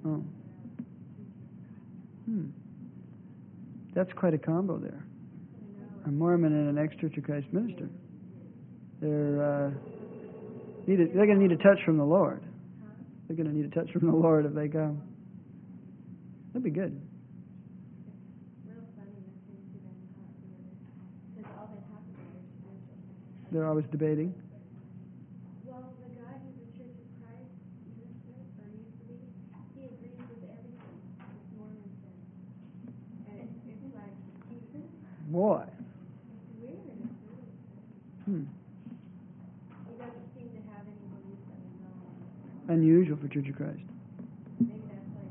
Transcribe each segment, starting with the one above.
Oh. That's quite a combo there. A Mormon and an ex-Church of Christ minister. They're going to need a touch from the Lord. They're going to need a touch from the Lord if they go. That'd be good. They're always debating. Well, the guy who's a Church of Christ minister, or used to be, he agrees with everything this Mormon says. And it's like, Boy. It's weird. He doesn't seem to have any beliefs of his own. Unusual for Church of Christ. Maybe that's like...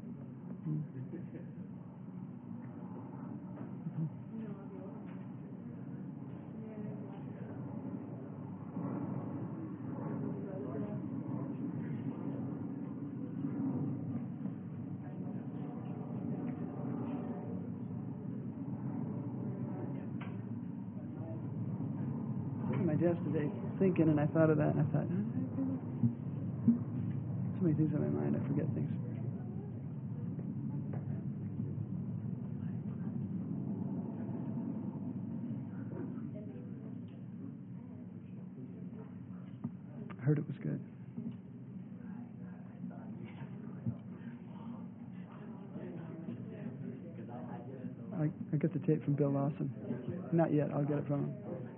Yesterday, thinking, and I thought of that, and I thought, so many things on my mind, I forget things. I heard it was good. I got the tape from Bill Lawson. Not yet, I'll get it from him.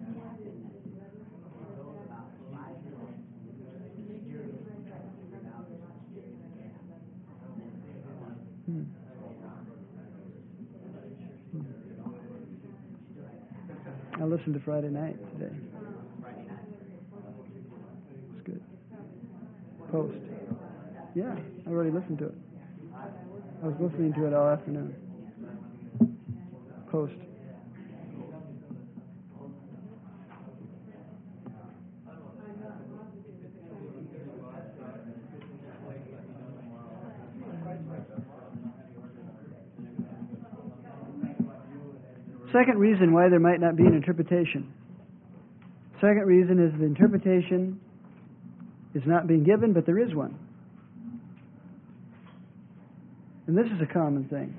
I listened to Friday night today. It's good. Post. Yeah, I already listened to it. I was listening to it all afternoon. Post. Second reason why there might not be an interpretation. Second reason is the interpretation is not being given, but there is one. And this is a common thing.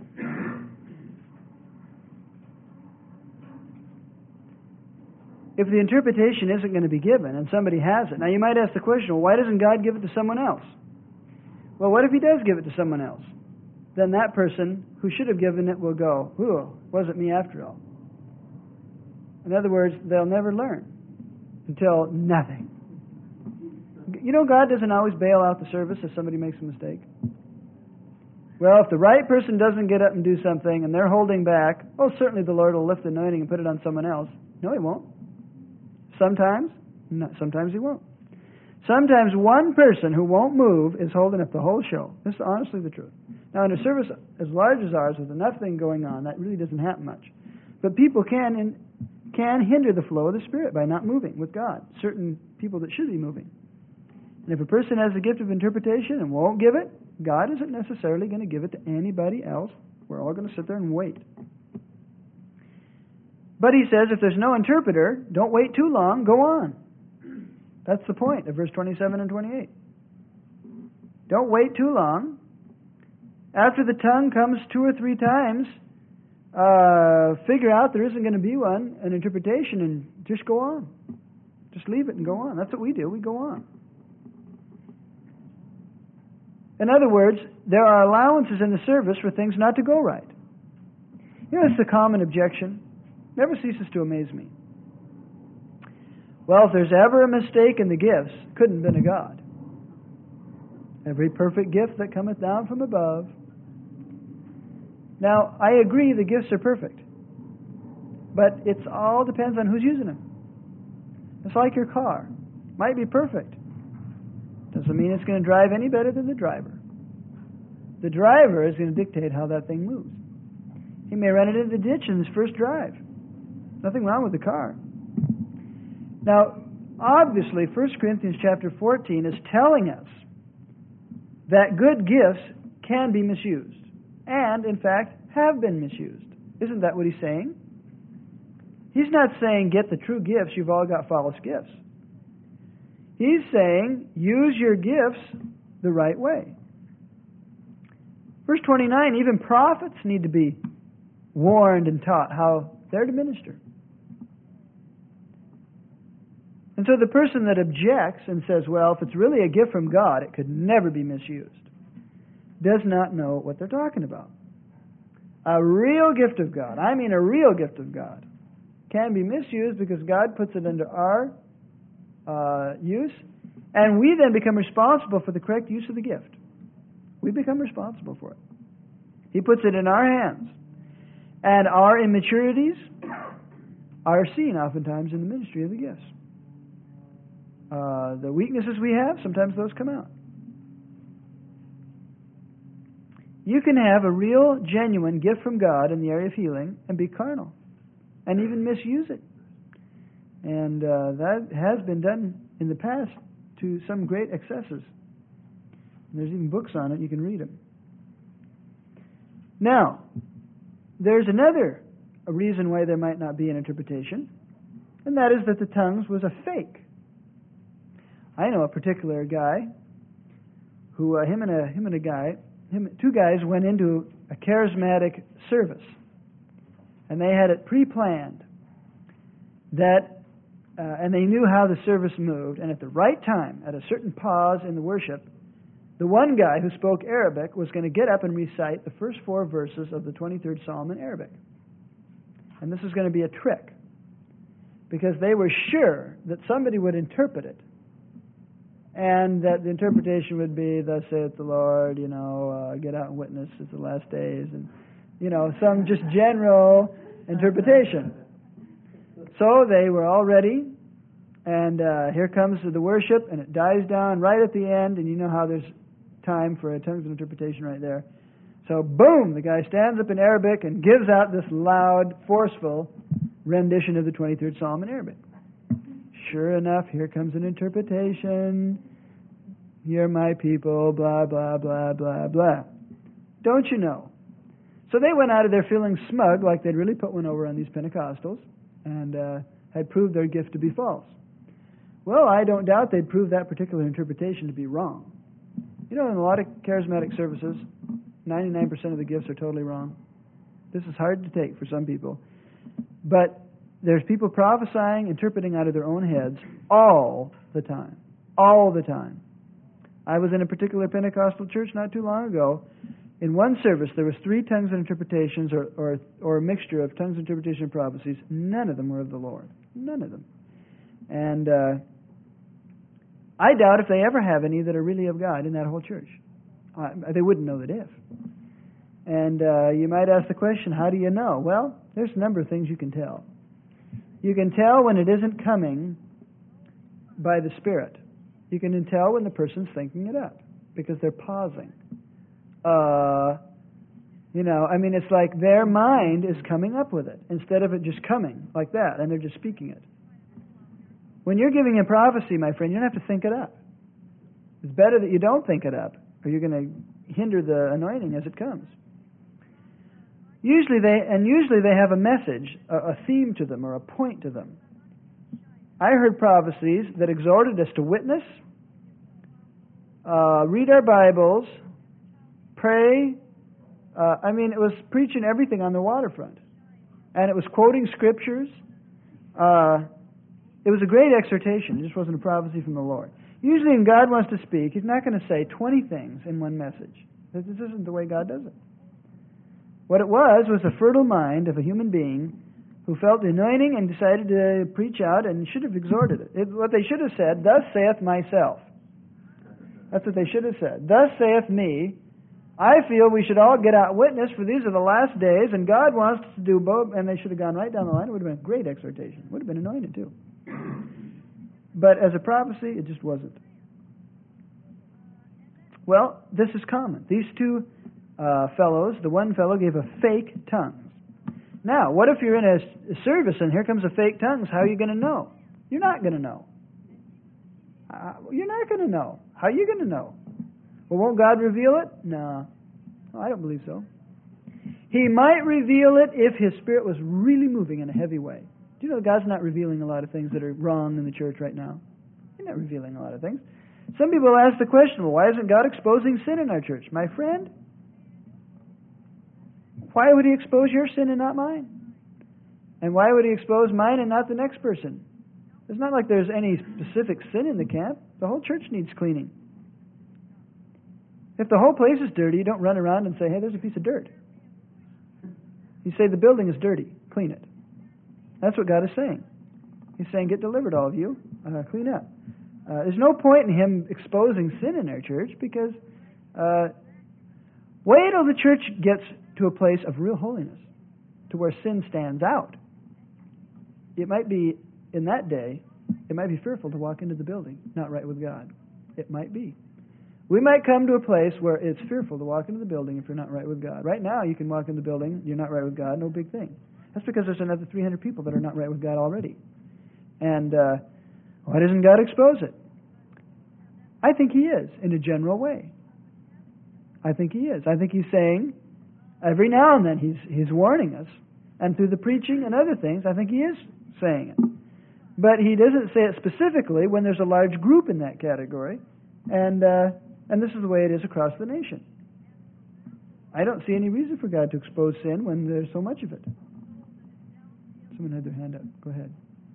If the interpretation isn't going to be given and somebody has it, now you might ask the question, well, why doesn't God give it to someone else? Well, what if He does give it to someone else? Then that person who should have given it will go, ooh, wasn't me after all. In other words, they'll never learn until nothing. You know, God doesn't always bail out the service if somebody makes a mistake. Well, if the right person doesn't get up and do something and they're holding back, oh, certainly the Lord will lift the anointing and put it on someone else. No, He won't. Sometimes, no, sometimes He won't. Sometimes one person who won't move is holding up the whole show. This is honestly the truth. Now, in a service as large as ours, with enough thing going on, that really doesn't happen much. But people can hinder the flow of the Spirit by not moving with God. Certain people that should be moving. And if a person has the gift of interpretation and won't give it, God isn't necessarily going to give it to anybody else. We're all going to sit there and wait. But He says if there's no interpreter, don't wait too long, go on. That's the point of verse 27 and 28. Don't wait too long. After the tongue comes 2 or 3 times, figure out there isn't going to be an interpretation, and just go on. Just leave it and go on. That's what we do. We go on. In other words, there are allowances in the service for things not to go right. You know, it's the common objection. Never ceases to amaze me. Well, if there's ever a mistake in the gifts, it couldn't have been a God. Every perfect gift that cometh down from above. Now, I agree the gifts are perfect. But it all depends on who's using them. It's like your car. Might be perfect. Doesn't mean it's going to drive any better than the driver. The driver is going to dictate how that thing moves. He may run it into the ditch in his first drive. Nothing wrong with the car. Now, obviously, 1 Corinthians chapter 14 is telling us that good gifts can be misused. And, in fact, have been misused. Isn't that what he's saying? He's not saying get the true gifts, you've all got false gifts. He's saying use your gifts the right way. Verse 29, even prophets need to be warned and taught how they're to minister. And so the person that objects and says, well, if it's really a gift from God, it could never be misused, does not know what they're talking about. A real gift of God, I mean a real gift of God, can be misused because God puts it under our use, and we then become responsible for the correct use of the gift. We become responsible for it. He puts it in our hands. And our immaturities are seen oftentimes in the ministry of the gifts. The weaknesses we have, sometimes those come out. You can have a real, genuine gift from God in the area of healing and be carnal and even misuse it. And that has been done in the past to some great excesses. And there's even books on it. You can read them. Now, there's another reason why there might not be an interpretation, and that is that the tongues was a fake. I know a particular guy who, two guys went into a charismatic service, and they had it pre-planned and they knew how the service moved, and at the right time, at a certain pause in the worship, the one guy who spoke Arabic was going to get up and recite the first 4 verses of the 23rd Psalm in Arabic. And this was going to be a trick, because they were sure that somebody would interpret it, and that the interpretation would be, thus saith the Lord, get out and witness, it's the last days, and, some just general interpretation. So they were all ready, and here comes the worship, and it dies down right at the end, and you know how there's time for a tongues of interpretation right there. So boom, the guy stands up in Arabic and gives out this loud, forceful rendition of the 23rd Psalm in Arabic. Sure enough, here comes an interpretation. Hear my people, blah, blah, blah, blah, blah. Don't you know? So they went out of there feeling smug, like they'd really put one over on these Pentecostals, and had proved their gift to be false. Well, I don't doubt they'd prove that particular interpretation to be wrong. In a lot of charismatic services, 99% of the gifts are totally wrong. This is hard to take for some people. But there's people prophesying, interpreting out of their own heads all the time. All the time. I was in a particular Pentecostal church not too long ago. In one service, there was 3 tongues and interpretations, or a mixture of tongues, interpretation, and prophecies. None of them were of the Lord. None of them. And I doubt if they ever have any that are really of God in that whole church. They wouldn't know that if. And you might ask the question, how do you know? Well, there's a number of things you can tell. You can tell when it isn't coming by the Spirit. You can tell when the person's thinking it up, because they're pausing. It's like their mind is coming up with it, instead of it just coming like that, and they're just speaking it. When you're giving a prophecy, my friend, you don't have to think it up. It's better that you don't think it up, or you're going to hinder the anointing as it comes. Usually they have a message, a theme to them, or a point to them. I heard prophecies that exhorted us to witness, read our Bibles, pray. It was preaching everything on the waterfront. And it was quoting scriptures. It was a great exhortation. It just wasn't a prophecy from the Lord. Usually when God wants to speak, He's not going to say 20 things in one message. This isn't the way God does it. What it was a fertile mind of a human being who felt the anointing and decided to preach out, and should have exhorted it. What they should have said, thus saith myself. That's what they should have said. Thus saith me. I feel we should all get out and witness, for these are the last days, and God wants us to do both. And they should have gone right down the line. It would have been a great exhortation. It would have been anointed too. But as a prophecy, it just wasn't. Well, this is common. These 2 fellows, the one fellow gave a fake tongues. Now, what if you're in a service and here comes a fake tongues? How are you going to know? You're not going to know. You're not going to know. How are you going to know? Well, won't God reveal it? No, I don't believe so. He might reveal it if His Spirit was really moving in a heavy way. Do you know God's not revealing a lot of things that are wrong in the church right now? He's not revealing a lot of things. Some people ask the question, well, why isn't God exposing sin in our church? My friend, why would he expose your sin and not mine? And why would he expose mine and not the next person? It's not like there's any specific sin in the camp. The whole church needs cleaning. If the whole place is dirty, you don't run around and say, hey, there's a piece of dirt. You say, the building is dirty. Clean it. That's what God is saying. He's saying, get delivered, all of you. Clean up. There's no point in him exposing sin in our church because wait till the church gets to a place of real holiness, to where sin stands out. It might be, in that day, it might be fearful to walk into the building, not right with God. It might be. We might come to a place where it's fearful to walk into the building if you're not right with God. Right now, you can walk in the building, you're not right with God, no big thing. That's because there's another 300 people that are not right with God already. And why doesn't God expose it? I think he is, in a general way. I think he is. I think he's saying, every now and then he's warning us, and through the preaching and other things, I think he is saying it. But he doesn't say it specifically when there's a large group in that category, and this is the way it is across the nation. I don't see any reason for God to expose sin when there's so much of it. Someone had their hand up. Go ahead.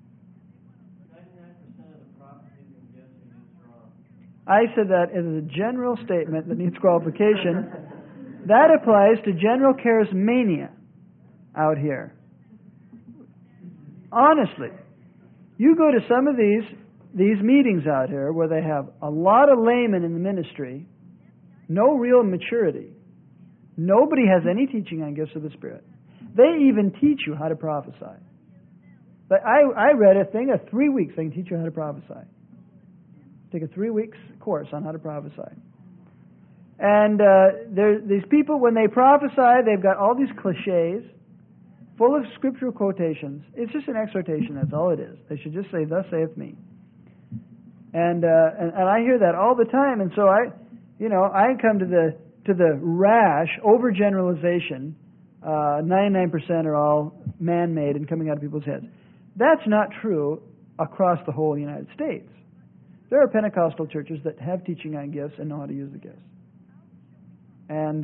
99% of the prophecies and gifts are used wrong. I said that as a general statement that needs qualification. That applies to general charismania out here. Honestly, you go to some of these meetings out here where they have a lot of laymen in the ministry, no real maturity. Nobody has any teaching on gifts of the Spirit. They even teach you how to prophesy. But I read a thing of 3 weeks. They can teach you how to prophesy. Take a 3 weeks course on how to prophesy. And these people, when they prophesy, they've got all these cliches full of scriptural quotations. It's just an exhortation. That's all it is. They should just say, "Thus saith me." And I hear that all the time. And so I come to the rash overgeneralization. 99% are all man-made and coming out of people's heads. That's not true across the whole United States. There are Pentecostal churches that have teaching on gifts and know how to use the gifts. And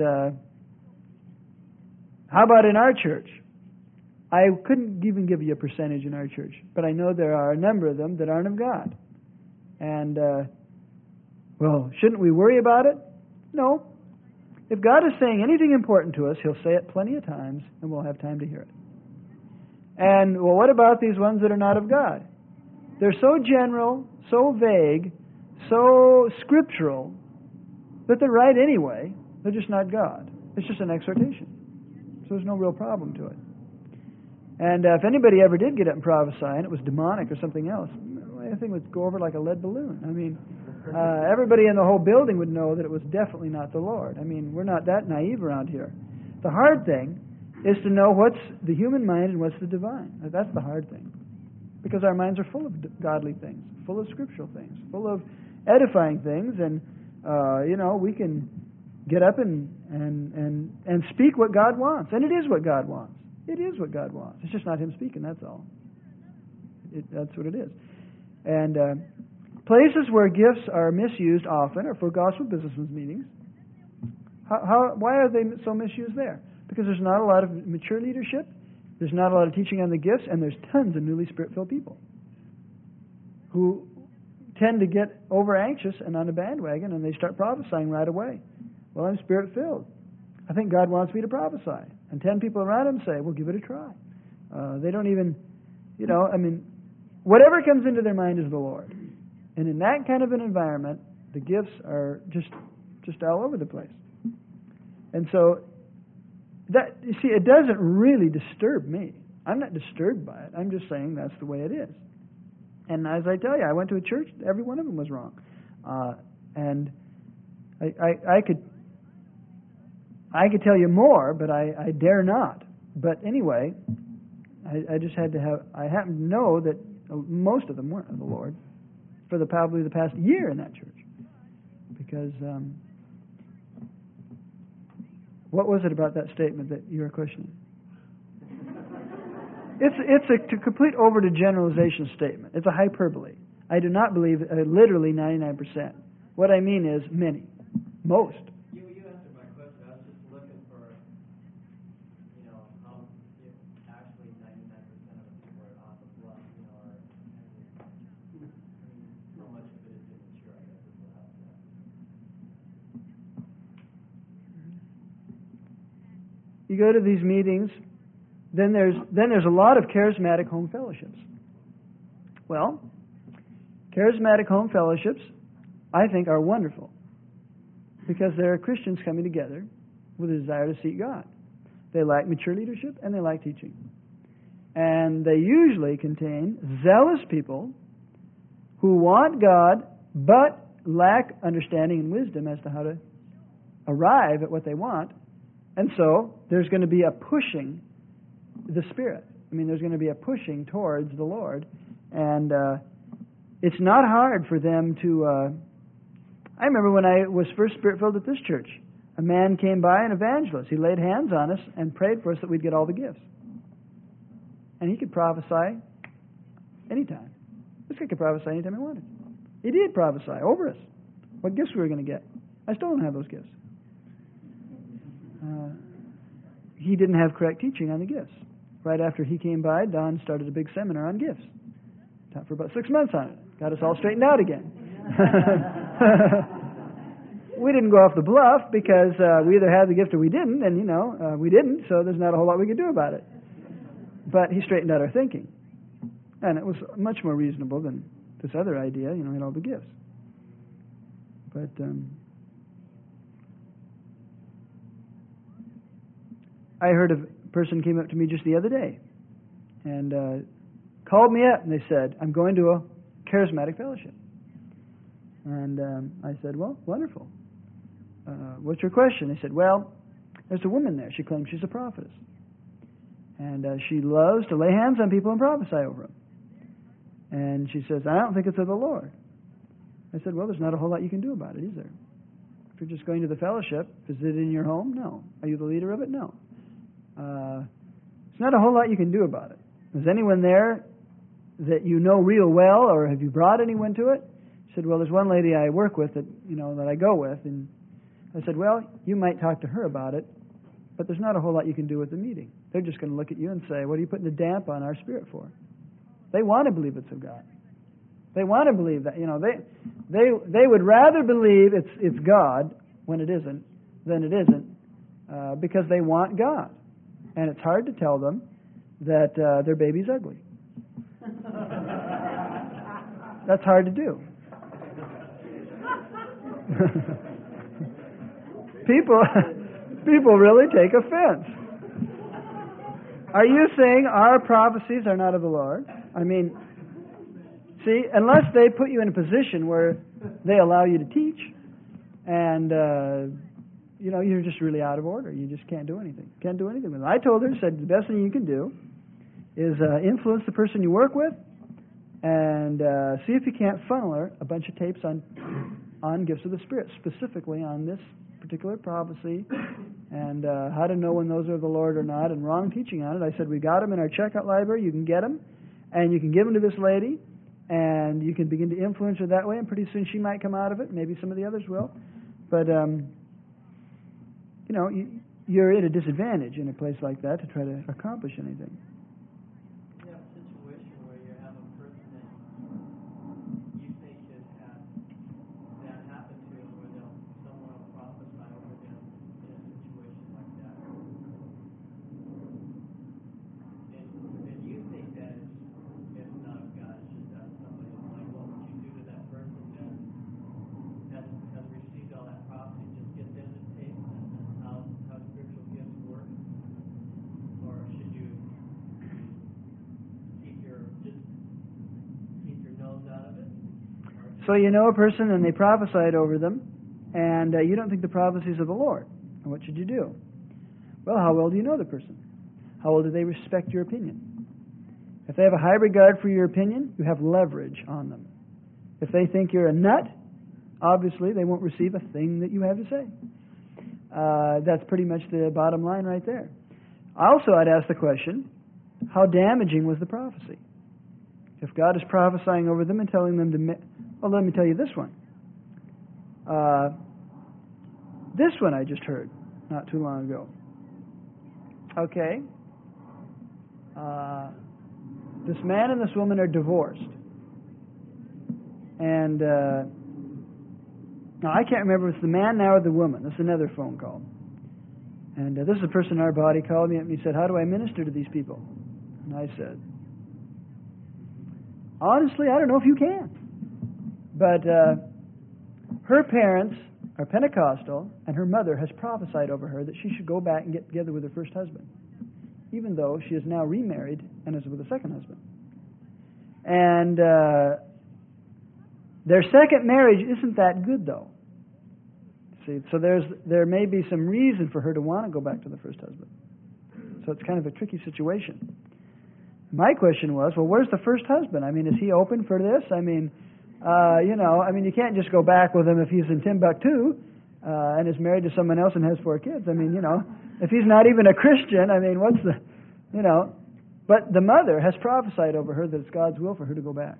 how about in our church? I couldn't even give you a percentage in our church, but I know there are a number of them that aren't of God. And, shouldn't we worry about it? No. If God is saying anything important to us, He'll say it plenty of times, and we'll have time to hear it. And, what about these ones that are not of God? They're so general, so vague, so scriptural, that they're right anyway. They're just not God. It's just an exhortation. So there's no real problem to it. And if anybody ever did get up and prophesy, and it was demonic or something else, I think it would go over like a lead balloon. I mean, everybody in the whole building would know that it was definitely not the Lord. I mean, we're not that naive around here. The hard thing is to know what's the human mind and what's the divine. That's the hard thing. Because our minds are full of godly things, full of scriptural things, full of edifying things, and we can get up and speak what God wants. And it is what God wants. It is what God wants. It's just not Him speaking, that's all. That's what it is. And places where gifts are misused often are for gospel businessmen's meetings. Why are they so misused there? Because there's not a lot of mature leadership, there's not a lot of teaching on the gifts, and there's tons of newly Spirit-filled people who tend to get over-anxious and on a bandwagon, and they start prophesying right away. Well, I'm Spirit-filled. I think God wants me to prophesy. And 10 people around them say, well, give it a try. They don't even, whatever comes into their mind is the Lord. And in that kind of an environment, the gifts are just all over the place. And so, it doesn't really disturb me. I'm not disturbed by it. I'm just saying that's the way it is. And as I tell you, I went to a church, every one of them was wrong. And I could tell you more, but I dare not. But anyway, I just had to I happen to know that most of them weren't of the Lord for probably the past year in that church. Because what was it about that statement that you were questioning? It's a complete over-generalization statement. It's a hyperbole. I do not believe literally 99%. What I mean is many. Most. You answered my question. I was just looking for you go to these meetings, then there's a lot of charismatic home fellowships. Well, charismatic home fellowships, I think, are wonderful because there are Christians coming together with a desire to seek God. They like mature leadership and they like teaching. And they usually contain zealous people who want God but lack understanding and wisdom as to how to arrive at what they want. And so there's going to be a pushing the Spirit. I mean, there's going to be a pushing towards the Lord. And it's not hard for them to... I remember when I was first Spirit-filled at this church, a man came by, an evangelist. He laid hands on us and prayed for us that we'd get all the gifts. And he could prophesy anytime. This guy could prophesy anytime he wanted. He did prophesy over us what gifts we were going to get. I still don't have those gifts. He didn't have correct teaching on the gifts. Right after he came by, Don started a big seminar on gifts. Taught for about 6 months on it. Got us all straightened out again. We didn't go off the bluff because we either had the gift or we didn't, and we didn't, so there's not a whole lot we could do about it. But he straightened out our thinking. And it was much more reasonable than this other idea, he had all the gifts. But I heard a person came up to me just the other day and called me up and they said, I'm going to a charismatic fellowship. And I said, well, wonderful. What's your question? They said, well, there's a woman there. She claims she's a prophetess. And she loves to lay hands on people and prophesy over them. And she says, I don't think it's of the Lord. I said, well, there's not a whole lot you can do about it, is there? If you're just going to the fellowship, is it in your home? No. Are you the leader of it? No. There's not a whole lot you can do about it. Is anyone there that you know real well, or have you brought anyone to it? She said, well, there's one lady I work with that I go with, and I said, well, you might talk to her about it, but there's not a whole lot you can do with the meeting. They're just going to look at you and say, what are you putting the damp on our spirit for? They want to believe it's of God. They want to believe that, they would rather believe it's God when it isn't than it isn't, because they want God. And it's hard to tell them that their baby's ugly. That's hard to do. People really take offense. Are you saying our prophecies are not of the Lord? I mean, see, unless they put you in a position where they allow you to teach, and you're just really out of order. You just can't do anything. Can't do anything with it. I told her, said the best thing you can do is influence the person you work with, and see if you can't funnel her a bunch of tapes on gifts of the Spirit, specifically on this particular prophecy, and how to know when those are the Lord or not, and wrong teaching on it. I said, we got them in our checkout library. You can get them, and you can give them to this lady, and you can begin to influence her that way, and pretty soon she might come out of it. Maybe some of the others will. But, you're at a disadvantage in a place like that to try to accomplish anything. You have a situation where you have a person that you think should have that happen to, where someone will prophesy over them in a situation like that. And you think that it's not of God, it's just that somebody is like, what would you do to that person that has received all that prophecy? Just get them to tape how spiritual gifts work? Or should you keep your nose out of it? So you know a person and they prophesied over them, and you don't think the prophecies of the Lord. And what should you do? Well, how well do you know the person? How well do they respect your opinion? If they have a high regard for your opinion, you have leverage on them. If they think you're a nut, obviously they won't receive a thing that you have to say. That's pretty much the bottom line right there. Also, I'd ask the question, how damaging was the prophecy? If God is prophesying over them and telling them to... Well, let me tell you this one. This one I just heard not too long ago. Okay. This man and this woman are divorced. And now I can't remember if it's the man now or the woman. This is another phone call. And this is a person in our body called me up and he said, how do I minister to these people? And I said, honestly, I don't know if you can. But her parents are Pentecostal, and her mother has prophesied over her that she should go back and get together with her first husband, even though she is now remarried and is with a second husband. And their second marriage isn't that good, though. See, so there may be some reason for her to want to go back to the first husband. So it's kind of a tricky situation. My question was, well, where's the first husband? I mean, is he open for this? I mean, you can't just go back with him if he's in Timbuktu and is married to someone else and has 4 kids. I mean, if he's not even a Christian, I mean, what's the, But the mother has prophesied over her that it's God's will for her to go back.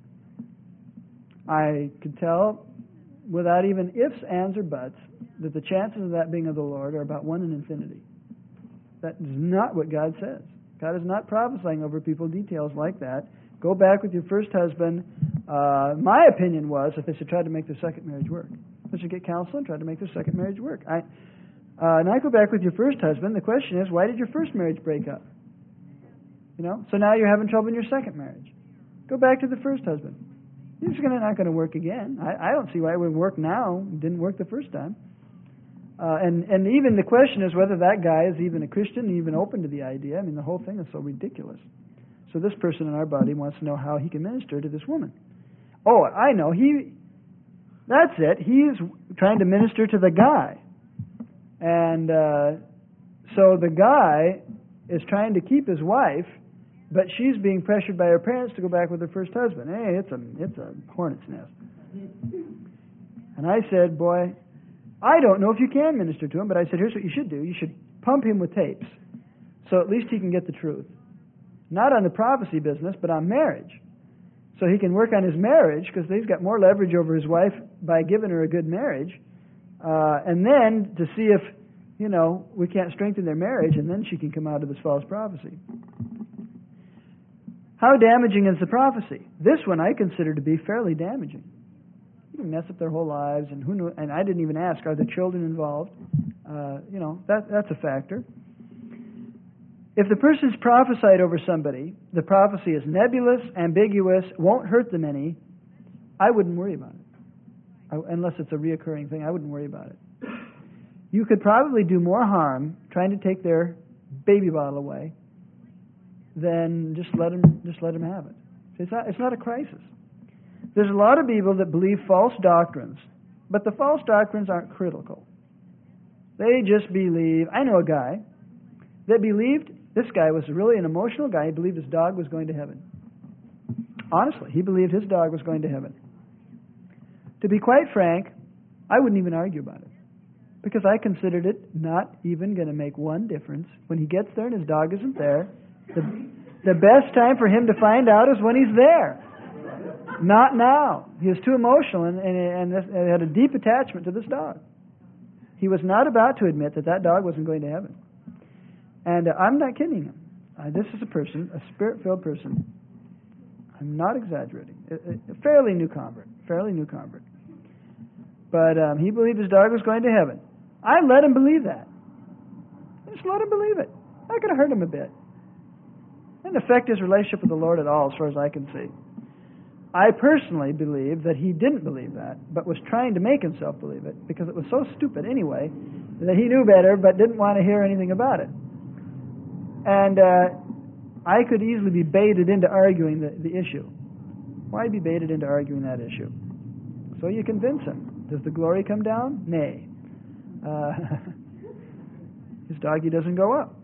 I could tell without even ifs, ands, or buts that the chances of that being of the Lord are about 1 in infinity. That is not what God says. God is not prophesying over people details like that. Go back with your first husband. My opinion was that they should try to make their second marriage work. They should get counsel and try to make their second marriage work. Not go back with your first husband. The question is, why did your first marriage break up? So now you're having trouble in your second marriage. Go back to the first husband. It's not going to work again. I don't see why it would work now. It didn't work the first time. And even the question is whether that guy is even a Christian, even open to the idea. I mean, the whole thing is so ridiculous. So this person in our body wants to know how he can minister to this woman. Oh, I know. That's it. He's trying to minister to the guy. And so the guy is trying to keep his wife, but she's being pressured by her parents to go back with her first husband. Hey, it's a hornet's nest. And I said, boy, I don't know if you can minister to him, but I said, here's what you should do. You should pump him with tapes, so at least he can get the truth. Not on the prophecy business, but on marriage. So he can work on his marriage, because he's got more leverage over his wife by giving her a good marriage. And then to see if, we can't strengthen their marriage, and then she can come out of this false prophecy. How damaging is the prophecy? This one I consider to be fairly damaging. You can mess up their whole lives, and who knows? And I didn't even ask, are the children involved? That's a factor. If the person's prophesied over somebody, the prophecy is nebulous, ambiguous, won't hurt them any, I wouldn't worry about it. Unless it's a reoccurring thing, I wouldn't worry about it. You could probably do more harm trying to take their baby bottle away than just let them have it. It's not a crisis. There's a lot of people that believe false doctrines, but the false doctrines aren't critical. They just believe. I know a guy that believed, this guy was really an emotional guy. He believed his dog was going to heaven. Honestly, he believed his dog was going to heaven. To be quite frank, I wouldn't even argue about it, because I considered it not even going to make one difference. When he gets there and his dog isn't there, the best time for him to find out is when he's there. Not now. He was too emotional and had a deep attachment to this dog. He was not about to admit that dog wasn't going to heaven. And I'm not kidding him. This is a person, a spirit-filled person. I'm not exaggerating. A fairly new convert. But he believed his dog was going to heaven. I let him believe that. Just let him believe it. Not going to hurt him a bit. Didn't affect his relationship with the Lord at all, as far as I can see. I personally believe that he didn't believe that, but was trying to make himself believe it, because it was so stupid anyway, that he knew better, but didn't want to hear anything about it. And I could easily be baited into arguing the issue. Why be baited into arguing that issue? So you convince him. Does the glory come down? Nay. His doggy doesn't go up.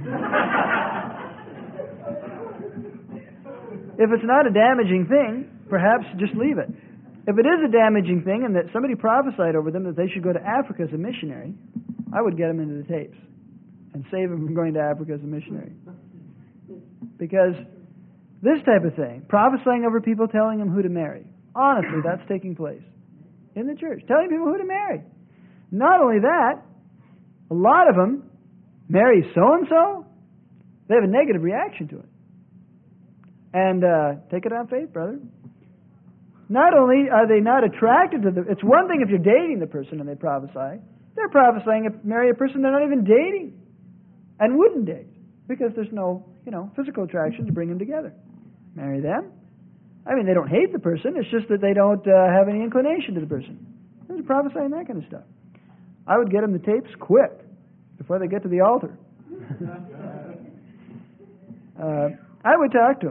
If it's not a damaging thing, perhaps just leave it. If it is a damaging thing and that somebody prophesied over them that they should go to Africa as a missionary, I would get them into the tapes and save them from going to Africa as a missionary. Because this type of thing, prophesying over people, telling them who to marry, honestly, that's taking place in the church. Telling people who to marry. Not only that, a lot of them marry so-and-so, they have a negative reaction to it. And take it on faith, brother. Not only are they not attracted to it's one thing if you're dating the person and they prophesy, They're prophesying to marry a person they're not even dating and wouldn't date because there's no, physical attraction to bring them together. Marry them. I mean, they don't hate the person. It's just that they don't have any inclination to the person. They're prophesying that kind of stuff. I would get them the tapes quick before they get to the altar. I would talk to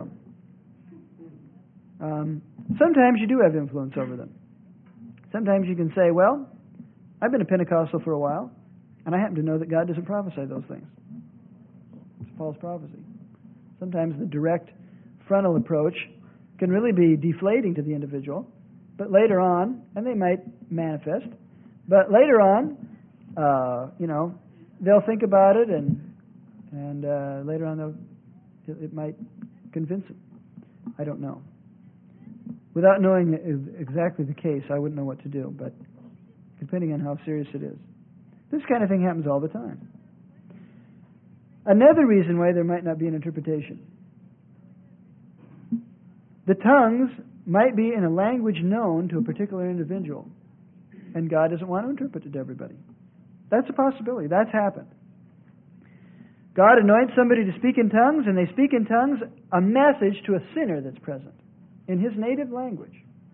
them. Sometimes you do have influence over them. Sometimes you can say, well, I've been a Pentecostal for a while, and I happen to know that God doesn't prophesy those things. It's false prophecy. Sometimes the direct frontal approach can really be deflating to the individual, but later on, and they might manifest, but later on, they'll think about it, and later on it might convince them. I don't know. Without knowing exactly the case, I wouldn't know what to do, but depending on how serious it is. This kind of thing happens all the time. Another reason why there might not be an interpretation. The tongues might be in a language known to a particular individual, and God doesn't want to interpret it to everybody. That's a possibility. That's happened. God anoints somebody to speak in tongues, and they speak in tongues a message to a sinner that's present in his native language.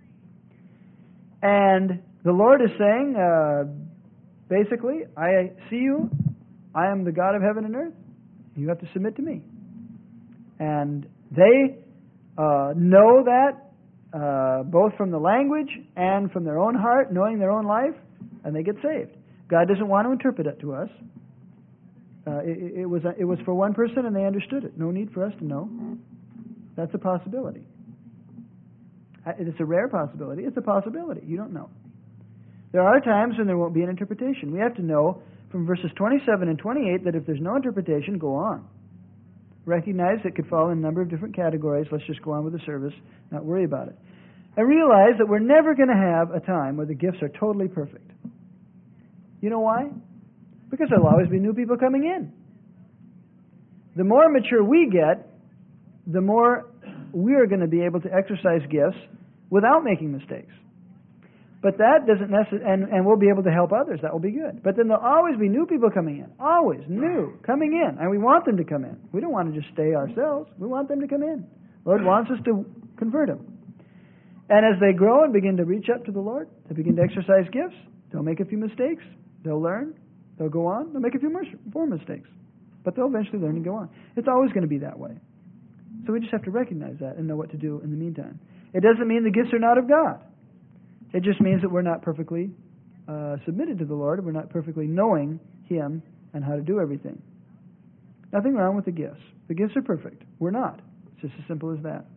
And the Lord is saying, basically, I see you. I am the God of heaven and earth. You have to submit to me. And they know that both from the language and from their own heart, knowing their own life, and they get saved. God doesn't want to interpret it to us. It was for one person, and they understood it. No need for us to know. That's a possibility. It's a rare possibility. It's a possibility. You don't know. There are times when there won't be an interpretation. We have to know from verses 27 and 28 that if there's no interpretation, go on. Recognize it could fall in a number of different categories. Let's just go on with the service, not worry about it. And realize that we're never going to have a time where the gifts are totally perfect. You know why? Because there'll always be new people coming in. The more mature we get, the more we're going to be able to exercise gifts without making mistakes. But that doesn't necessarily, and we'll be able to help others. That will be good. But then there'll always be new people coming in. Always new coming in. And we want them to come in. We don't want to just stay ourselves. We want them to come in. The Lord wants us to convert them. And as they grow and begin to reach up to the Lord, they begin to exercise gifts, they'll make a few mistakes. They'll learn. They'll go on. They'll make a few more mistakes. But they'll eventually learn and go on. It's always going to be that way. So we just have to recognize that and know what to do in the meantime. It doesn't mean the gifts are not of God. It just means that we're not perfectly submitted to the Lord, and we're not perfectly knowing Him and how to do everything. Nothing wrong with the gifts. The gifts are perfect. We're not. It's just as simple as that.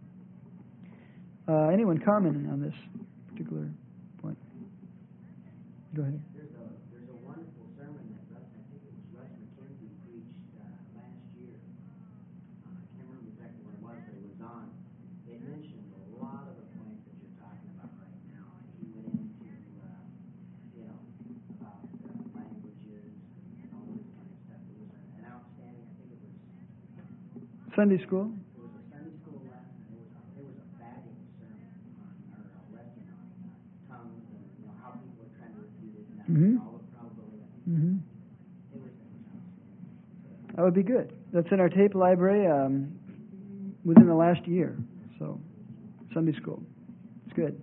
Anyone commenting on this particular point? Go ahead. There's a wonderful sermon that I think it was Russ McKenzie preached last year. I can't remember exactly what it was, but it was on. It mentioned a lot of the points that you're talking about right now. He went into, about languages and all this kind of stuff. It was an outstanding, I think it was Sunday school? It was a Sunday school lesson. It was a fabulous sermon or a lesson on tongues and how people are trying to refute it and all the probability. Mm-hmm. It was outstanding. That would be good. That's in our tape library within the last year. So, Sunday school. It's good.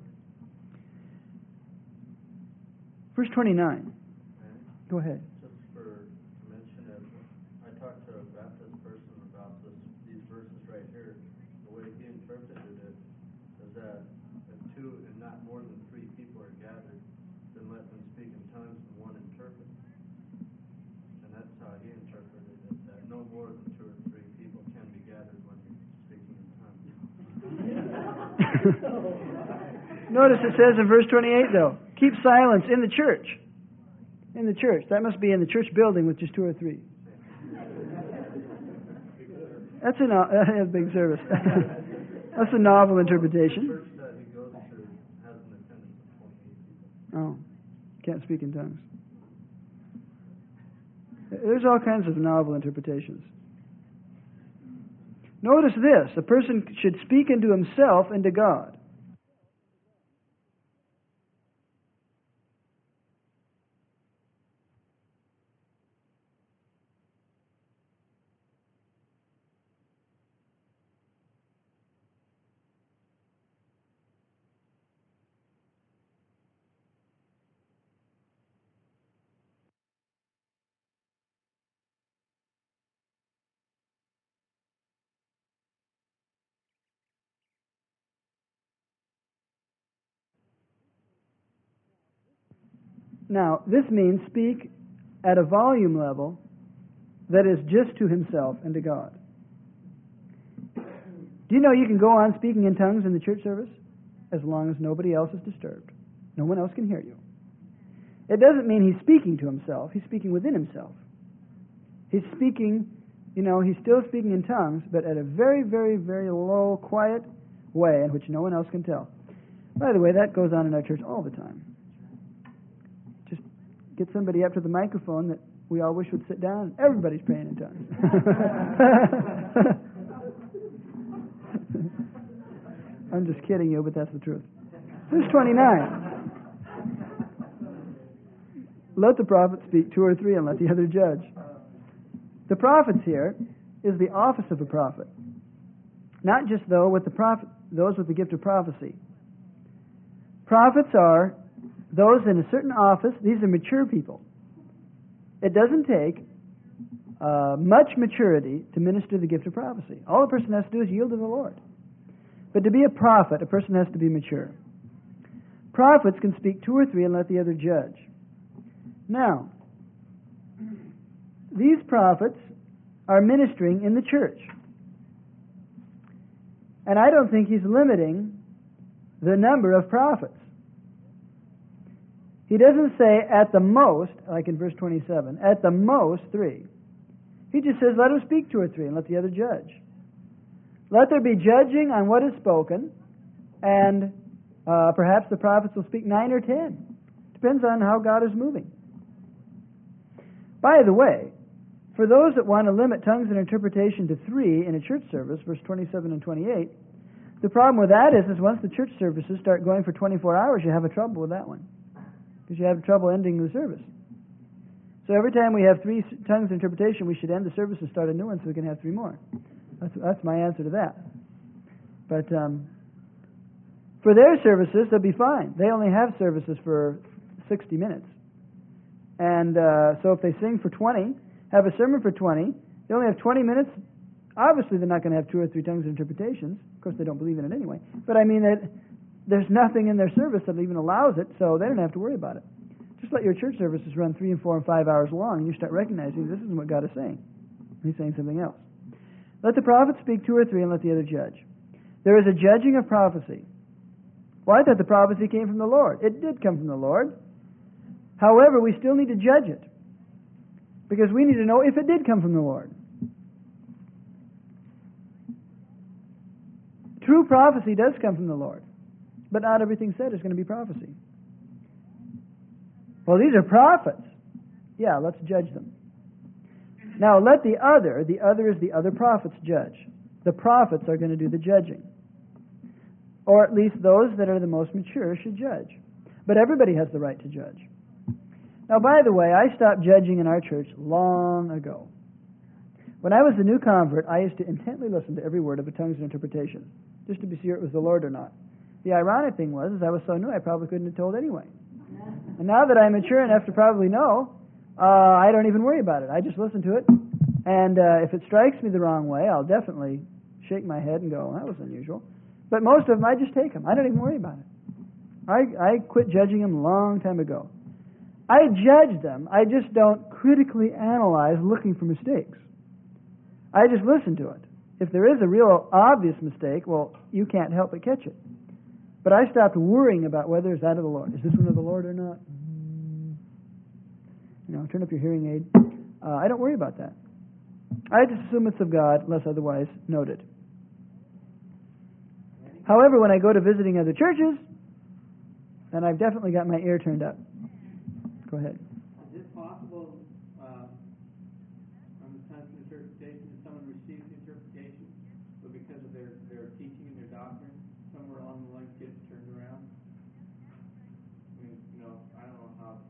Verse 29. Go ahead. Just for mention it, I talked to a Baptist person about these verses right here. The way he interpreted it is that if two and not more than three people are gathered, then let them speak in tongues and one interpret. And that's how he interpreted it, that no more than two or three people can be gathered when you're speaking in tongues. Notice it says in verse 28, though, keep silence in the church. In the church. That must be in the church building with just two or three. That's a big service. That's a novel The interpretation. church that he goes to has an attendance of 28 people. Oh, can't speak in tongues. There's all kinds of novel interpretations. Notice this, a person should speak into himself and to God. Now, this means speak at a volume level that is just to himself and to God. Do you know you can go on speaking in tongues in the church service as long as nobody else is disturbed? No one else can hear you. It doesn't mean he's speaking to himself. He's speaking within himself. He's speaking, he's still speaking in tongues, but at a very, very, very low, quiet way in which no one else can tell. By the way, that goes on in our church all the time. Just get somebody up to the microphone that we all wish would sit down. Everybody's praying in tongues. I'm just kidding you, but that's the truth. Verse 29. Let the prophet speak 2 or 3 and let the other judge. The prophets here is the office of a prophet. Not just those with the gift of prophecy. Prophets are those in a certain office. These are mature people. It doesn't take much maturity to minister the gift of prophecy. All a person has to do is yield to the Lord. But to be a prophet, a person has to be mature. Prophets can speak 2 or 3 and let the other judge. Now, these prophets are ministering in the church. And I don't think he's limiting the number of prophets. He doesn't say at the most, like in verse 27, at the most 3. He just says, let him speak 2 or 3 and let the other judge. Let there be judging on what is spoken, and perhaps the prophets will speak 9 or 10. Depends on how God is moving. By the way, for those that want to limit tongues and interpretation to 3 in a church service, verse 27 and 28, the problem with that is once the church services start going for 24 hours, you have a trouble with that one. Because you have trouble ending the service. So every time we have 3 tongues of interpretation, we should end the service and start a new one so we can have 3 more. That's my answer to that. But for their services, they'll be fine. They only have services for 60 minutes. And so if they sing for 20, have a sermon for 20, they only have 20 minutes. Obviously, they're not going to have 2 or 3 tongues of interpretations. Of course, they don't believe in it anyway. But I mean that there's nothing in their service that even allows it, so they don't have to worry about it. Just let your church services run 3 and 4 and 5 hours long, and you start recognizing this isn't what God is saying. He's saying something else. Let the prophet speak 2 or 3 and let the other judge. There is a judging of prophecy. Well, I thought the prophecy came from the Lord. It did come from the Lord. However, we still need to judge it. Because we need to know if it did come from the Lord. True prophecy does come from the Lord. But not everything said is going to be prophecy. Well, these are prophets. Yeah, let's judge them. Now, let the other is the other prophets, judge. The prophets are going to do the judging. Or at least those that are the most mature should judge. But everybody has the right to judge. Now, by the way, I stopped judging in our church long ago. When I was a new convert, I used to intently listen to every word of a tongues and interpretation, just to be sure it was the Lord or not. The ironic thing was, I was so new, I probably couldn't have told anyway. And now that I'm mature enough to probably know, I don't even worry about it. I just listen to it, and if it strikes me the wrong way, I'll definitely shake my head and go, that was unusual. But most of them, I just take them. I don't even worry about it. I quit judging them a long time ago. I judge them. I just don't critically analyze looking for mistakes. I just listen to it. If there is a real obvious mistake, well, you can't help but catch it. But I stopped worrying about whether it's out of the Lord. Is this one of the Lord or not? Turn up your hearing aid. I don't worry about that. I just assume it's of God, unless otherwise noted. However, when I go to visiting other churches, then I've definitely got my ear turned up. Go ahead. Is it possible, on the tongues of interpretation, that someone receives the interpretation, but because of their teaching and their doctrine, somewhere along the line gets turned around? I mean, I don't know how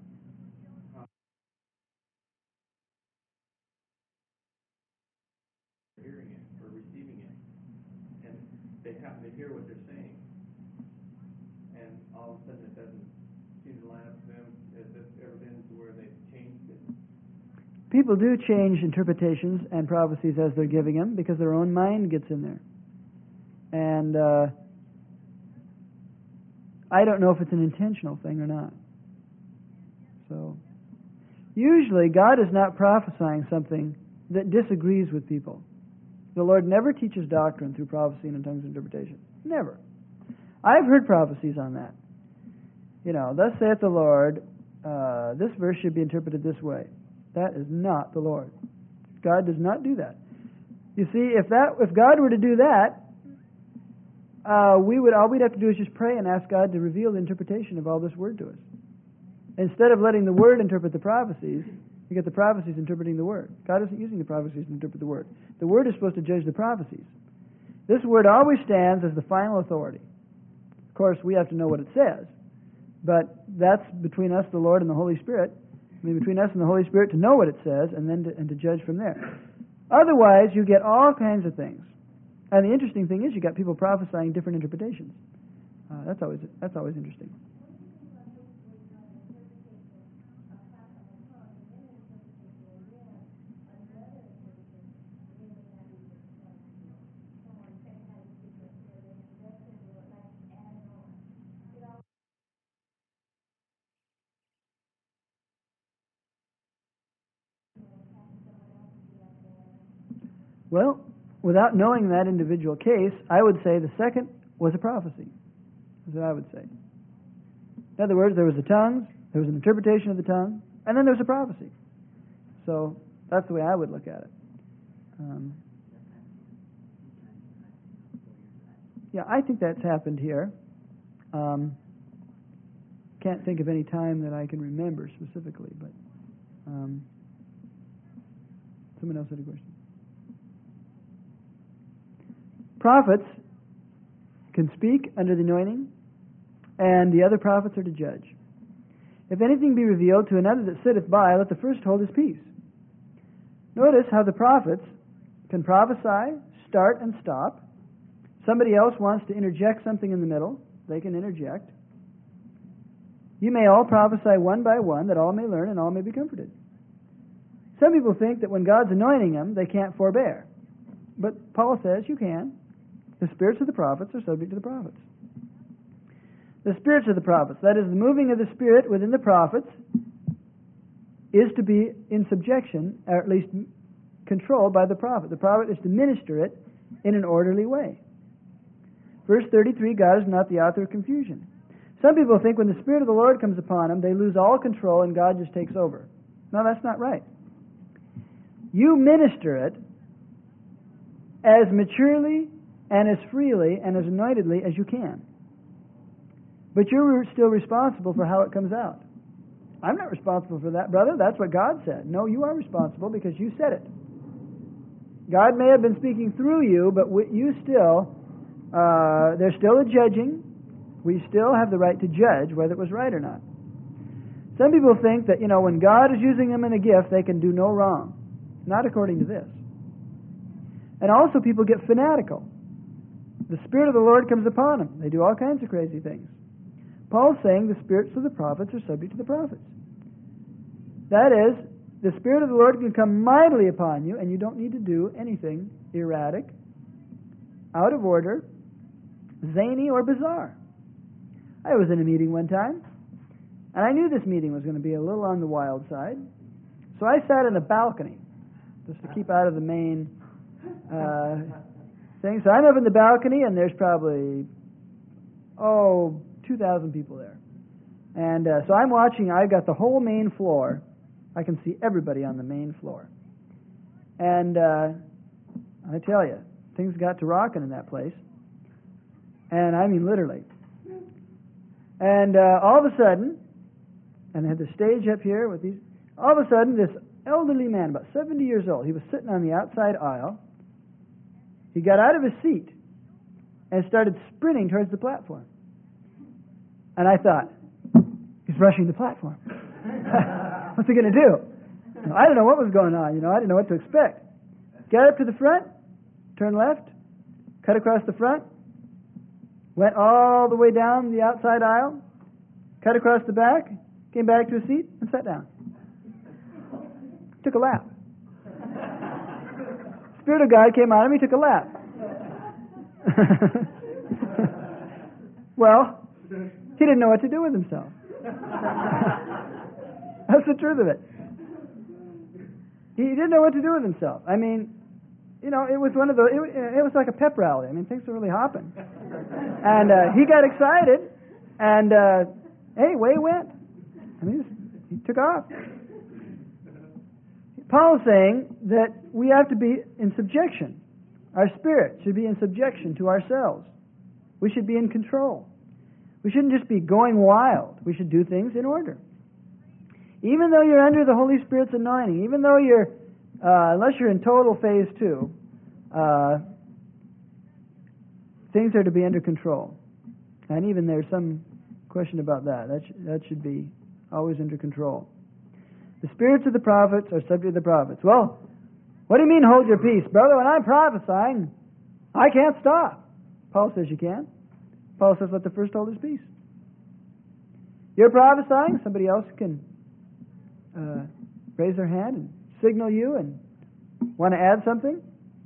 hearing it or receiving it, and they happen to hear what they're saying, and all of a sudden it doesn't seem to line up to them. Has this ever been to where they've changed it? People do change interpretations and prophecies as they're giving them because their own mind gets in there. And I don't know if it's an intentional thing or not. So, usually God is not prophesying something that disagrees with people. The Lord never teaches doctrine through prophecy and in tongues interpretation. Never. I've heard prophecies on that. Thus saith the Lord, this verse should be interpreted this way. That is not the Lord. God does not do that. You see, if God were to do that, all we'd have to do is just pray and ask God to reveal the interpretation of all this word to us. Instead of letting the word interpret the prophecies, you get the prophecies interpreting the word. God isn't using the prophecies to interpret the word. The word is supposed to judge the prophecies. This word always stands as the final authority. Of course, we have to know what it says, but that's between us, the Lord, and the Holy Spirit. Between us and the Holy Spirit to know what it says and then to judge from there. Otherwise, you get all kinds of things. And the interesting thing is, you got people prophesying different interpretations. That's always interesting. Well, without knowing that individual case, I would say the second was a prophecy. That's what I would say. In other words, there was the tongues, there was an interpretation of the tongue, and then there was a prophecy. So that's the way I would look at it. Yeah, I think that's happened here. Can't think of any time that I can remember specifically, but someone else had a question. Prophets can speak under the anointing, and the other prophets are to judge. If anything be revealed to another that sitteth by, let the first hold his peace. Notice how the prophets can prophesy, start and stop. Somebody else wants to interject something in the middle, they can interject. You may all prophesy one by one, that all may learn and all may be comforted. Some people think that when God's anointing them, they can't forbear. But Paul says you can. The spirits of the prophets are subject to the prophets. The spirits of the prophets, that is, the moving of the Spirit within the prophets, is to be in subjection, or at least controlled by the prophet. The prophet is to minister it in an orderly way. Verse 33, God is not the author of confusion. Some people think when the Spirit of the Lord comes upon them, they lose all control and God just takes over. No, that's not right. You minister it as maturely and as freely and as anointedly as you can. But you're still responsible for how it comes out. I'm not responsible for that, brother. That's what God said. No, you are responsible because you said it. God may have been speaking through you, but you still, there's still a judging. We still have the right to judge whether it was right or not. Some people think that, when God is using them in a gift, they can do no wrong. Not according to this. And also people get fanatical. The Spirit of the Lord comes upon them. They do all kinds of crazy things. Paul's saying the spirits of the prophets are subject to the prophets. That is, the Spirit of the Lord can come mightily upon you, and you don't need to do anything erratic, out of order, zany, or bizarre. I was in a meeting one time, and I knew this meeting was going to be a little on the wild side, so I sat in a balcony, just to keep out of the main thing. So I'm up in the balcony, and there's probably, 2,000 people there. And so I'm watching, I've got the whole main floor. I can see everybody on the main floor. And I tell you, things got to rocking in that place. And I mean literally. And all of a sudden, and they had the stage up here with these, all of a sudden this elderly man, about 70 years old, he was sitting on the outside aisle. He got out of his seat and started sprinting towards the platform. And I thought, he's rushing the platform. What's he going to do? I didn't know what was going on, I didn't know what to expect. Got up to the front, turned left, cut across the front, went all the way down the outside aisle, cut across the back, came back to his seat, and sat down. Took a lap. Spirit of God came on him, he took a lap. Well, he didn't know what to do with himself. That's the truth of it. He didn't know what to do with himself. I mean, it was one of those, it was like a pep rally. I mean, things were really hopping. And he got excited, and hey, away he went. I mean, he took off. Paul's saying that we have to be in subjection. Our spirit should be in subjection to ourselves. We should be in control. We shouldn't just be going wild. We should do things in order. Even though you're under the Holy Spirit's anointing, even though you're, unless you're in total phase 2, things are to be under control. And even there's some question about that. That should be always under control. The spirits of the prophets are subject to the prophets. Well, what do you mean hold your peace? Brother, when I'm prophesying, I can't stop. Paul says you can. Paul says let the first hold his peace. You're prophesying, somebody else can raise their hand and signal you and want to add something.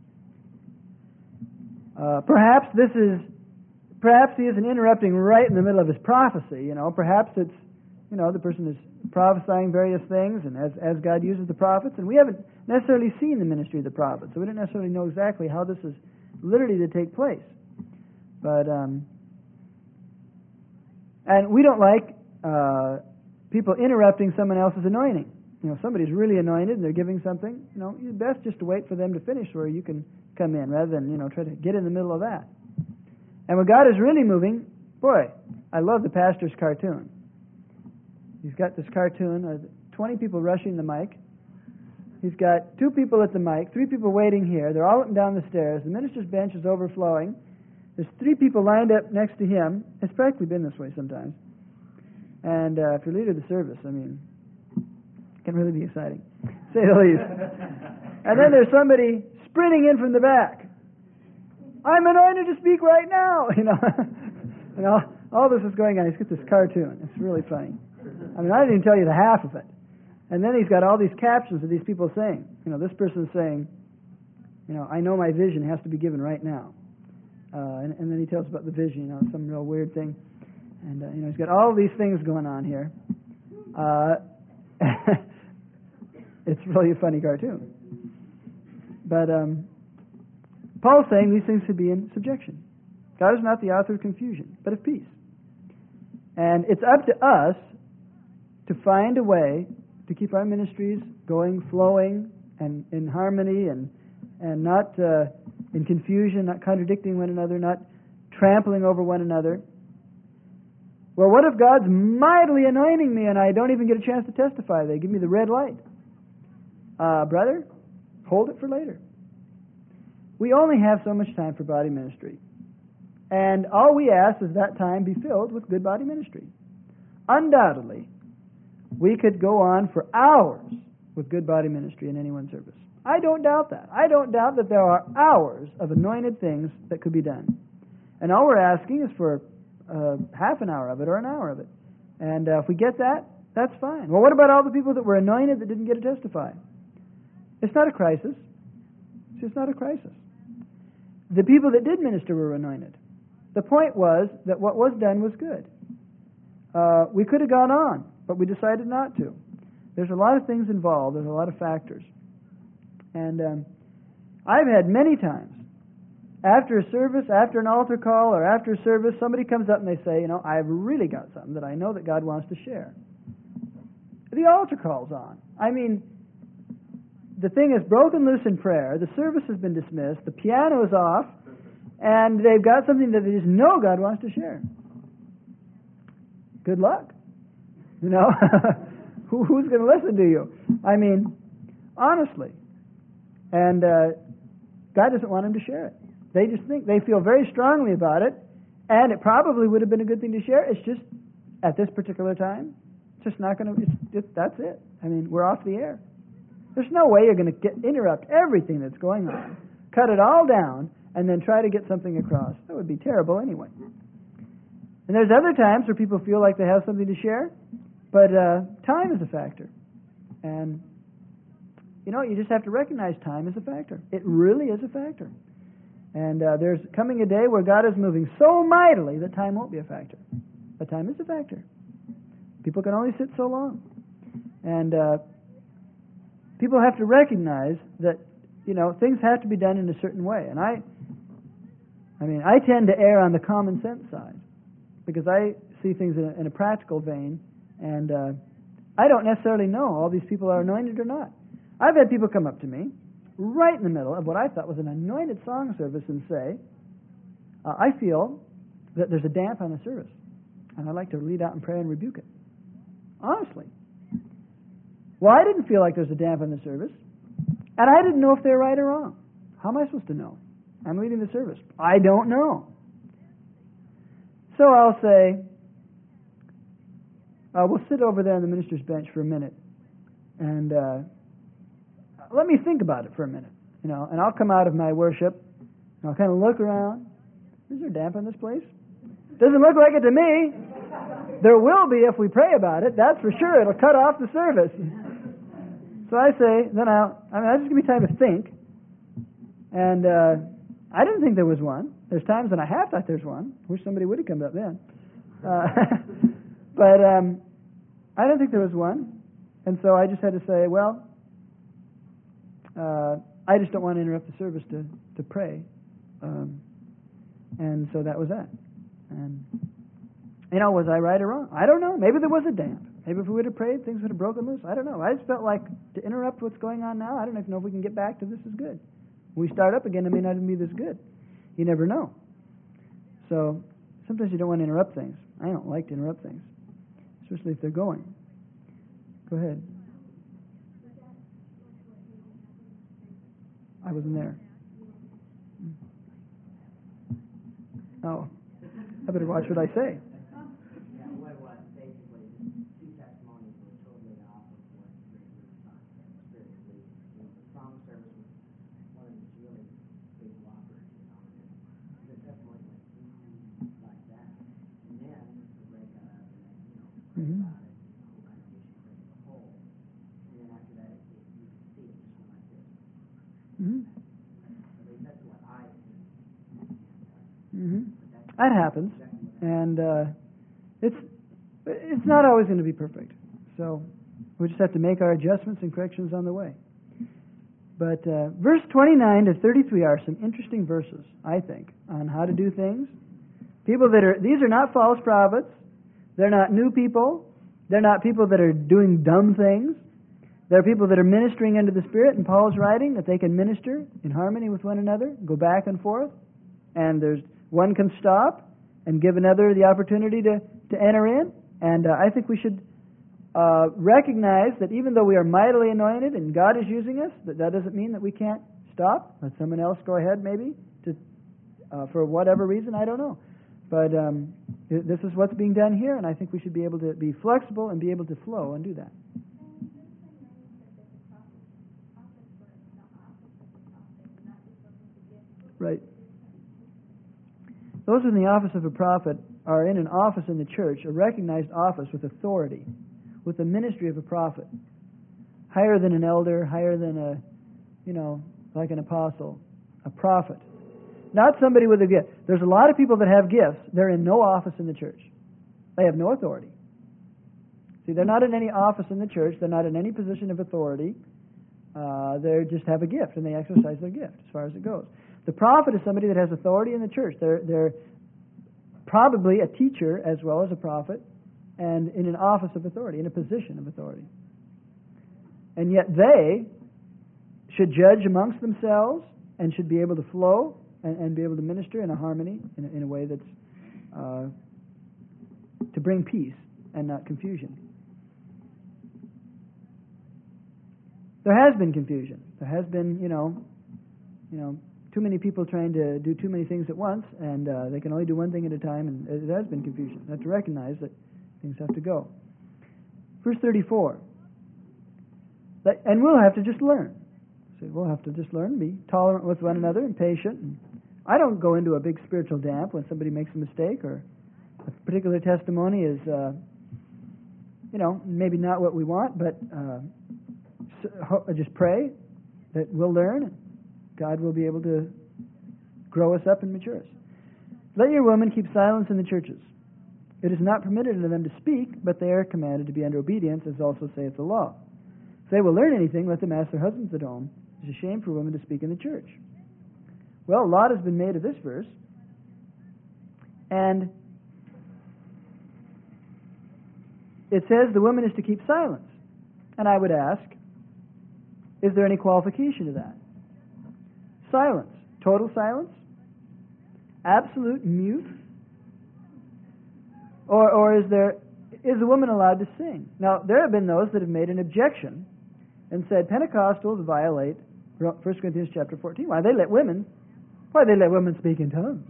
Perhaps he isn't interrupting right in the middle of his prophecy. Perhaps it's, the person is prophesying various things, and as God uses the prophets, and we haven't necessarily seen the ministry of the prophets, so we don't necessarily know exactly how this is literally to take place. But and we don't like people interrupting someone else's anointing. Somebody's really anointed and they're giving something. It's best just to wait for them to finish where you can come in, rather than try to get in the middle of that. And when God is really moving, boy, I love the pastor's cartoon. He's got this cartoon, 20 people rushing the mic. He's got 2 people at the mic, 3 people waiting here. They're all up and down the stairs. The minister's bench is overflowing. There's 3 people lined up next to him. It's practically been this way sometimes. And if you're leader of the service, I mean, it can really be exciting, to say the least. And then there's somebody sprinting in from the back. I'm anointed to speak right now, And all this is going on. He's got this cartoon. It's really funny. I mean, I didn't even tell you the half of it. And then he's got all these captions of these people saying, this person's saying, I know my vision has to be given right now. And then he tells about the vision, some real weird thing. And, he's got all these things going on here. It's really a funny cartoon. But Paul's saying these things should be in subjection. God is not the author of confusion, but of peace. And it's up to us to find a way to keep our ministries going, flowing, and in harmony, and not in confusion, not contradicting one another, not trampling over one another. Well, what if God's mightily anointing me and I don't even get a chance to testify? They give me the red light. Brother, hold it for later. We only have so much time for body ministry. And all we ask is that time be filled with good body ministry. Undoubtedly, we could go on for hours with good body ministry in any one service. I don't doubt that. I don't doubt that there are hours of anointed things that could be done. And all we're asking is for half an hour of it or an hour of it. And if we get that, that's fine. Well, what about all the people that were anointed that didn't get to testify? It's not a crisis. It's just not a crisis. The people that did minister were anointed. The point was that what was done was good. We could have gone on, but we decided not to. There's a lot of things involved. There's a lot of factors. And I've had many times, after a service, after an altar call, or after a service, somebody comes up and they say, I've really got something that I know that God wants to share. The altar call's on. I mean, the thing is broken loose in prayer. The service has been dismissed. The piano is off. And they've got something that they just know God wants to share. Good luck. Who's going to listen to you? I mean, honestly. And God doesn't want them to share it. They just think, they feel very strongly about it, and it probably would have been a good thing to share. It's just, at this particular time, it's just not going to, that's it. I mean, we're off the air. There's no way you're going to interrupt everything that's going on, cut it all down, and then try to get something across. That would be terrible anyway. And there's other times where people feel like they have something to share, but time is a factor. And, you just have to recognize time is a factor. It really is a factor. And there's coming a day where God is moving so mightily that time won't be a factor. But time is a factor. People can only sit so long. And people have to recognize that, things have to be done in a certain way. And I tend to err on the common sense side because I see things in a practical vein, and I don't necessarily know all these people are anointed or not. I've had people come up to me right in the middle of what I thought was an anointed song service and say, I feel that there's a damp on the service, and I'd like to lead out and pray and rebuke it. Honestly. Well, I didn't feel like there's a damp on the service, and I didn't know if they're right or wrong. How am I supposed to know? I'm leading the service. I don't know. So I'll say, we'll sit over there on the minister's bench for a minute, and let me think about it for a minute, and I'll come out of my worship, and I'll kind of look around. Is there damp in this place? Doesn't look like it to me. There will be if we pray about it. That's for sure. It'll cut off the service. So I say, then I'll just give me time to think. And I didn't think there was one. There's times when I have thought there's one. Wish somebody would have come up then. But I didn't think there was one. And so I just had to say, well, I just don't want to interrupt the service to pray. And so that was that. And, was I right or wrong? I don't know. Maybe there was a damp. Maybe if we would have prayed, things would have broken loose. I don't know. I just felt like to interrupt what's going on now, I don't even know if we can get back to this is good. When we start up again, it may not even be this good. You never know. So sometimes you don't want to interrupt things. I don't like to interrupt things, especially if they're going. Go ahead. I wasn't there. Oh, I better watch what I say. Yeah, what it was, basically, two testimonies were totally off of what the Spirit was leading. The song service was one of these really big whoppers, and the testimony went like that. And then the break got up and then, pray about it, the whole congregation prayed as a whole. And then after that, you could see it just went like this. At least that's what I see. That happens, and it's not always going to be perfect. So we just have to make our adjustments and corrections on the way. But verse 29 to 33 are some interesting verses, I think, on how to do things. These are not false prophets. They're not new people. They're not people that are doing dumb things. They're people that are ministering under the Spirit, and Paul's writing that they can minister in harmony with one another, go back and forth, and one can stop and give another the opportunity to enter in. And I think we should recognize that even though we are mightily anointed and God is using us, that doesn't mean that we can't stop. Let someone else go ahead maybe for whatever reason, I don't know. But this is what's being done here, and I think we should be able to be flexible and be able to flow and do that. Right. Those in the office of a prophet are in an office in the church, a recognized office with authority, with the ministry of a prophet. Higher than an elder, higher than like an apostle, a prophet. Not somebody with a gift. There's a lot of people that have gifts. They're in no office in the church. They have no authority. See, they're not in any office in the church. They're not in any position of authority. They just have a gift, and they exercise their gift as far as it goes. The prophet is somebody that has authority in the church. They're probably a teacher as well as a prophet, and in an office of authority, in a position of authority. And yet they should judge amongst themselves and should be able to flow and be able to minister in a harmony, in a way that's to bring peace and not confusion. There has been confusion. There has been, too many people trying to do too many things at once, and they can only do one thing at a time, and it has been confusion. You have to recognize that things have to go. Verse 34. And we'll have to just learn. So we'll have to just learn, be tolerant with one another and patient. And I don't go into a big spiritual damp when somebody makes a mistake or a particular testimony is, maybe not what we want, but just pray that we'll learn. God will be able to grow us up and mature us. Let your women keep silence in the churches. It is not permitted unto them to speak, but they are commanded to be under obedience, as also saith the law. If they will learn anything, let them ask their husbands at home. It is a shame for women to speak in the church. Well, a lot has been made of this verse, and it says the woman is to keep silence. And I would ask, is there any qualification to that? Silence. Total silence? Absolute mute? Or is a woman allowed to sing? Now, there have been those that have made an objection and said Pentecostals violate 1 Corinthians chapter 14. Why they let women speak in tongues?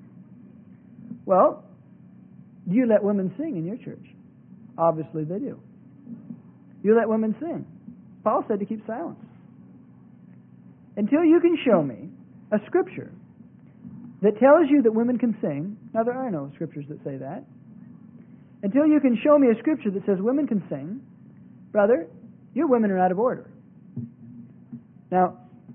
Well, do you let women sing in your church? Obviously they do. You let women sing. Paul said to keep silence. Until you can show me a scripture that tells you that women can sing, now there are no scriptures that say that. Until you can show me a scripture that says women can sing, brother, your women are out of order. Now,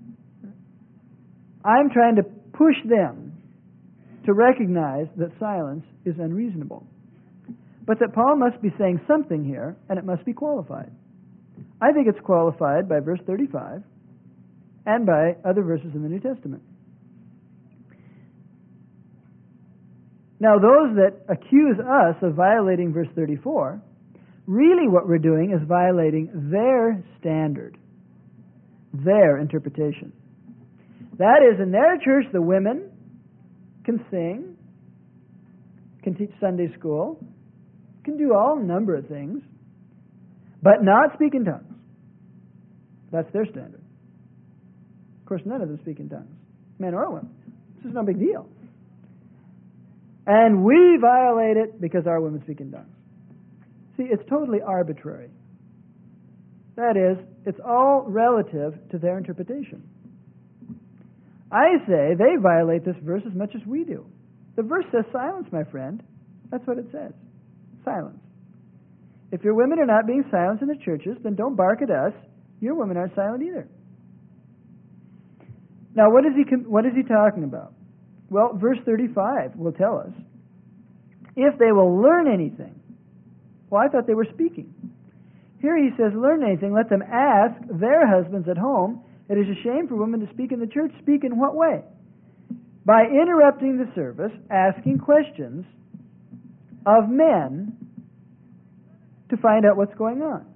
I'm trying to push them to recognize that silence is unreasonable. But that Paul must be saying something here, and it must be qualified. I think it's qualified by verse 35 and by other verses in the New Testament. Now, those that accuse us of violating verse 34, really what we're doing is violating their standard, their interpretation. That is, in their church, the women can sing, can teach Sunday school, can do all number of things, but not speak in tongues. That's their standard. Of course, none of them speak in tongues, men or women. This is no big deal. And we violate it because our women speak in tongues. See, it's totally arbitrary. That is, it's all relative to their interpretation. I say they violate this verse as much as we do. The verse says silence, my friend. That's what it says. Silence. If your women are not being silenced in the churches, then don't bark at us. Your women aren't silent either. Now, what is he talking about? Well, verse 35 will tell us. If they will learn anything. Well, I thought they were speaking. Here he says, learn anything, let them ask their husbands at home. It is a shame for women to speak in the church. Speak in what way? By interrupting the service, asking questions of men to find out what's going on.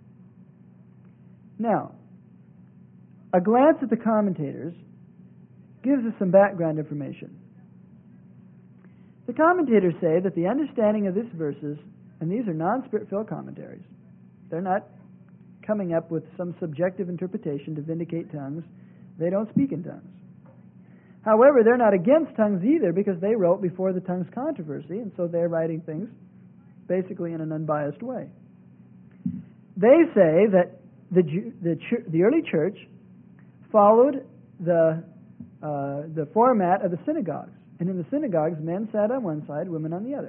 Now, a glance at the commentators gives us some background information. The commentators say that the understanding of these verses, and these are non-Spirit-filled commentaries, they're not coming up with some subjective interpretation to vindicate tongues. They don't speak in tongues. However, they're not against tongues either because they wrote before the tongues controversy, and so they're writing things basically in an unbiased way. They say that the early church followed the format of the synagogues. And in the synagogues, men sat on one side, women on the other.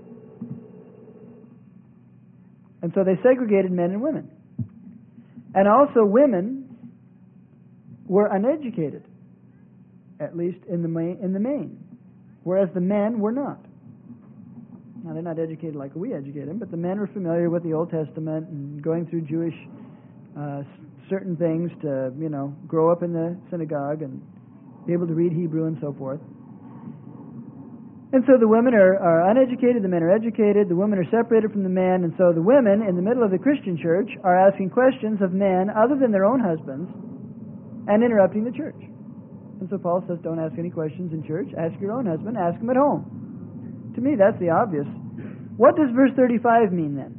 And so they segregated men and women. And also women were uneducated, at least in the main, whereas the men were not. Now, they're not educated like we educate them, but the men were familiar with the Old Testament and going through Jewish certain things to, grow up in the synagogue and be able to read Hebrew and so forth. And so the women are uneducated, the men are educated, the women are separated from the men, and so the women in the middle of the Christian church are asking questions of men other than their own husbands and interrupting the church. And so Paul says, don't ask any questions in church, ask your own husband, ask him at home. To me, that's the obvious. What does verse 35 mean then?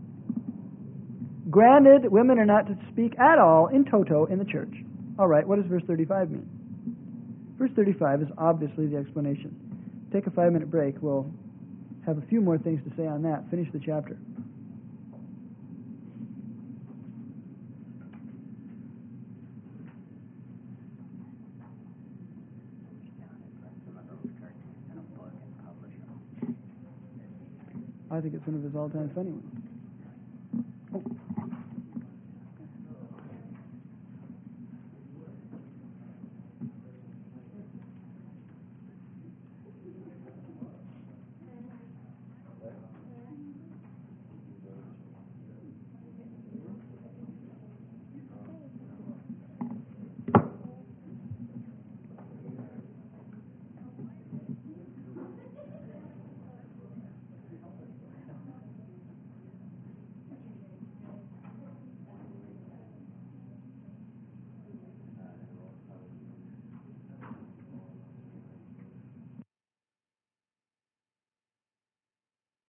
Granted, women are not to speak at all in toto in the church. All right, what does verse 35 mean? Verse 35 is obviously the explanation. Take a 5-minute break. We'll have a few more things to say on that. Finish the chapter. I think it's one of his all-time funny ones.